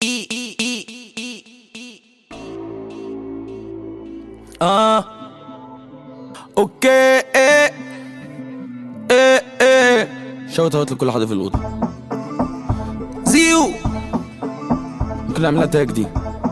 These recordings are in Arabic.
اوكي شوت اوت لكل حدا في الاوضه. زيو ممكن نعملها تاج دي.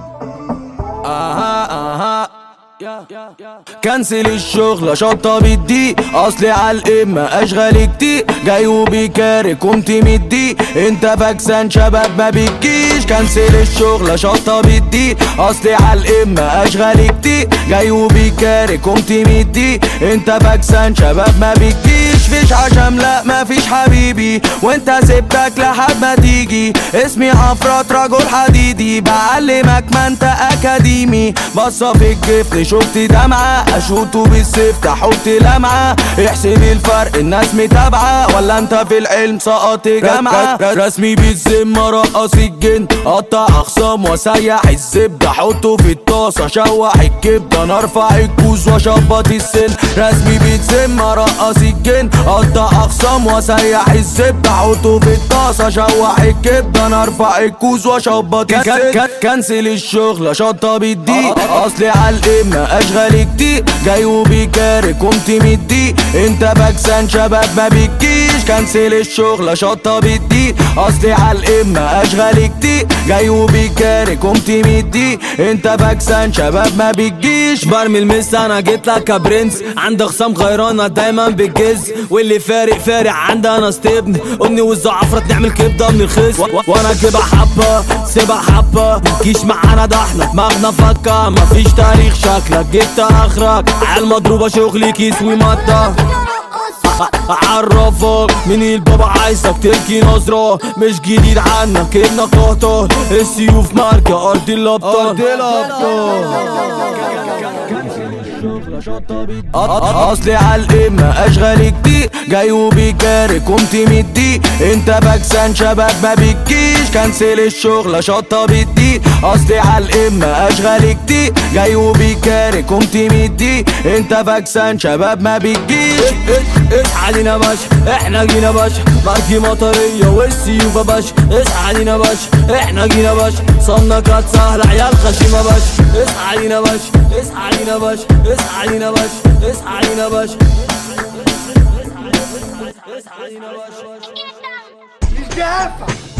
كنسل الشغل شطة بالدي، اصلي عالقمة اشغال كتير، جاي وبيكارك قمت مدي، انت فاكسان شباب ما بتجيش. كنسل الشغل شطة بالدي، اصلي عالقمة اشغال كتير، جاي وبيكارك قمت مدي، انت فاكسان شباب ما بتجيش. فيش عشم لا مفيش حبيبي، وانت سبتك لحد ما تيجي. اسمي عفرات رجل حديدي، بعلمك ما انت اكاديمي. بصة في الجفن شفت دمعة، اشوطه بالسيف تحط لمعة. احسب الفرق الناس متابعة، ولا انت في العلم سقط جامعة. رسمي بالذمة رقص الجن، قطع اخصام وسيح الزبدة، حطه في الطاسة شوح الكبدة، انا ارفع الكوز واشبط السن. رسمي بالذمة رقص الجن، قطع اخصام وسيح الزبدة، حطه في الطاسة شوح الكبدة، انا ارفع الكوز واشبط السن. كنسل الشغل شطة بالدي، اصلي عالقمة اشغال كتير، جاي وبيكارك قمت مدي، انت باكسان شباب ما بتجيش. كنسل الشغل شطة بالدي، اصلي عالقمة اشغال كتير، جاي وبيكارك قمت مدي، انت باكسان شباب ما بتجيش. برمي المس انا جيتلك يا برنس، عندي خصام غيرانة دايما بتجز، واللي فارق عندنا استبن، قلني والزعفرة نعمل كبدة من الخس. وانا كده حبة سيبها حبة، متجيش معانا ده احنا دماغنا فكة، مفيش تاريخ شكلك جبت اخرك، عالمضروبة شغلي كيس ومادة. عرفك من البابا عايزك تلقي نظرة، مش جديد عنك انك تهطل، السيوف ماركة ارض الابطال. اصلي عالقمة اشغال كتير، جاي وبيكارك قمت مدي، انت باكسان شباب ما بتجيش. كنسل الشغل شطة بالدي، اصلي عالقمة اشغال كتير، جاي وبيكارك قمت مدي، انت باكسان شباب ما بتجيش. اصحى علينا باشا احنا جينا باشا، ماركي مطرية والسيوف يا باشا. اصحى علينا باشا احنا جينا باشا، صنة كانت سهلة عيال خشيمة باشا. اصحى علينا باشا اصحى علينا باشا اصحى علينا باشا اصحى علينا باشا اصحى علينا باشا.